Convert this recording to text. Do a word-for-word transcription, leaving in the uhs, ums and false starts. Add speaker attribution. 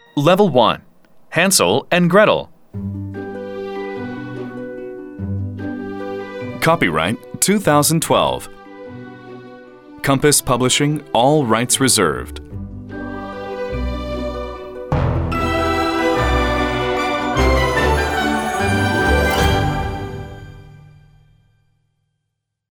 Speaker 1: Level one. Hansel and Gretel. Copyright two thousand twelve. Compass Publishing, all rights reserved.